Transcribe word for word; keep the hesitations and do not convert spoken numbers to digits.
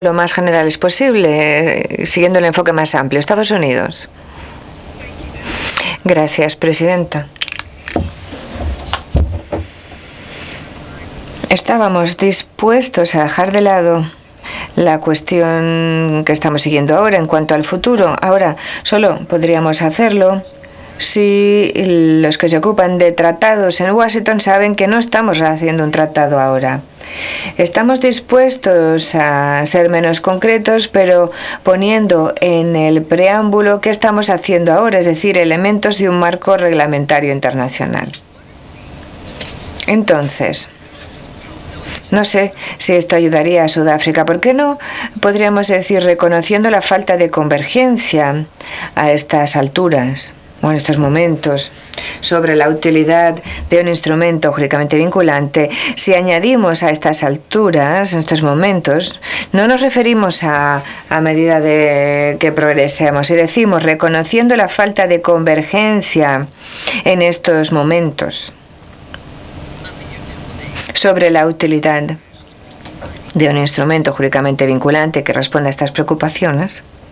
lo más generales posible, eh, siguiendo el enfoque más amplio. Estados Unidos. Gracias, presidenta. Estábamos dispuestos a dejar de lado la cuestión que estamos siguiendo ahora en cuanto al futuro. Ahora solo podríamos hacerlo si los que se ocupan de tratados en Washington saben que no estamos haciendo un tratado ahora. Estamos dispuestos a ser menos concretos, pero poniendo en el preámbulo qué estamos haciendo ahora, es decir, elementos de un marco reglamentario internacional. Entonces, no sé si esto ayudaría a Sudáfrica. ¿Por qué no? Podríamos decir, reconociendo la falta de convergencia a estas alturas o en estos momentos sobre la utilidad de un instrumento jurídicamente vinculante, si añadimos a estas alturas, en estos momentos, no nos referimos a, a medida de que progresemos y decimos reconociendo la falta de convergencia en estos momentos sobre la utilidad de un instrumento jurídicamente vinculante que responda a estas preocupaciones.